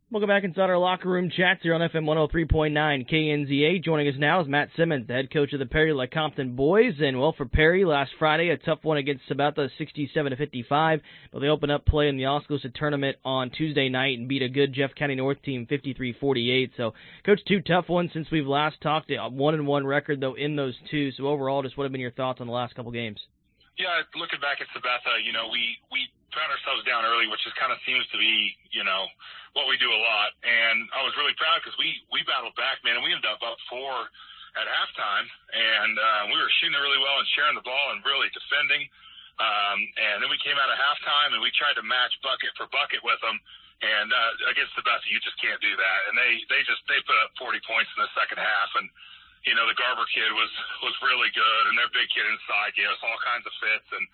Welcome back inside our locker room chats here on FM 103.9 KNZA. Joining us now is Matt Simmons, the head coach of the Perry Lecompton boys. And, well, for Perry, last Friday, a tough one against Sabetha, 67-55. But they opened up play in the Oskaloosa tournament on Tuesday night and beat a good Jeff County North team 53-48. So, Coach, two tough ones since we've last talked. A 1-1 record, though, in those two. So, overall, just what have been your thoughts on the last couple games? Yeah, looking back at Sabetha, we found ourselves down early, which just kind of seems to be, what we do a lot. And I was really proud because we battled back, man, and we ended up 4 at halftime. And we were shooting really well and sharing the ball and really defending. And then we came out of halftime and we tried to match bucket for bucket with them. And against Sabetha, you just can't do that. And they put up 40 points in the second half. And the Garber kid was really good, and their big kid inside gave us all kinds of fits. And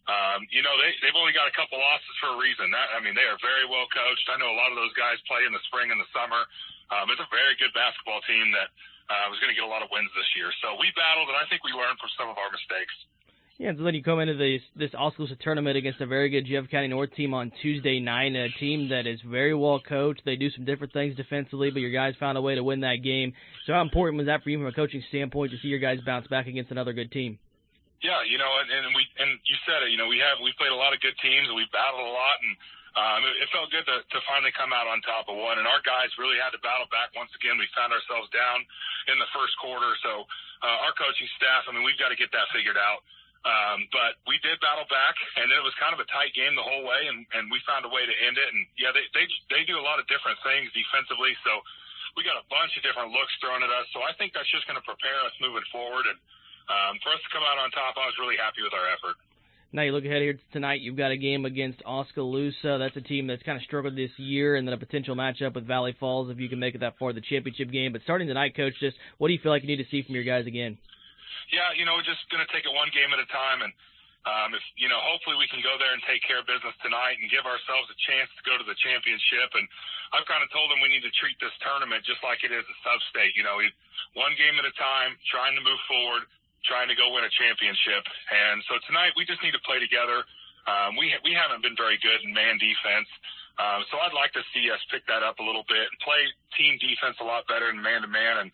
they've only got a couple losses for a reason. They are very well coached. I know a lot of those guys play in the spring and the summer. It's a very good basketball team that was going to get a lot of wins this year. So we battled, and I think we learned from some of our mistakes. Yeah, so then you come into this Oskaloosa tournament against a very good Jeff County North team on Tuesday night, a team that is very well coached. They do some different things defensively, but your guys found a way to win that game. So how important was that for you from a coaching standpoint to see your guys bounce back against another good team? Yeah, and you said it. We played a lot of good teams, and we battled a lot, and it felt good to finally come out on top of one. And our guys really had to battle back once again. We found ourselves down in the first quarter, so our coaching staff, we've got to get that figured out. But we did battle back, and it was kind of a tight game the whole way, and we found a way to end it. And yeah, they do a lot of different things defensively, so we got a bunch of different looks thrown at us. So I think that's just going to prepare us moving forward. And for us to come out on top, I was really happy with our effort. Now you look ahead here tonight. You've got a game against Oskaloosa. That's a team that's kind of struggled this year, and then a potential matchup with Valley Falls if you can make it that far, the championship game. But starting tonight, Coach, just what do you feel like you need to see from your guys again? Yeah, we're just going to take it one game at a time, and hopefully we can go there and take care of business tonight and give ourselves a chance to go to the championship. And I've kind of told them we need to treat this tournament just like it is a sub-state. One game at a time, trying to move forward, trying to go win a championship. And so tonight we just need to play together. We haven't been very good in man defense, so I'd like to see us pick that up a little bit and play team defense a lot better than man-to-man, and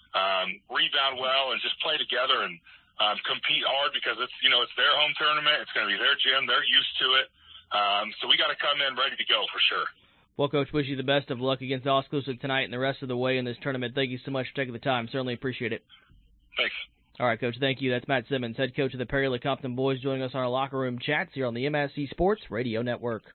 rebound well and just play together and compete hard because it's their home tournament. It's going to be their gym. They're used to it. So we got to come in ready to go for sure. Well, Coach, wish you the best of luck against Oskaloosa tonight and the rest of the way in this tournament. Thank you so much for taking the time. Certainly appreciate it. Thanks. All right, Coach, thank you. That's Matt Simmons, head coach of the Perry Lecompton boys, joining us on our locker room chats here on the MSC Sports Radio Network.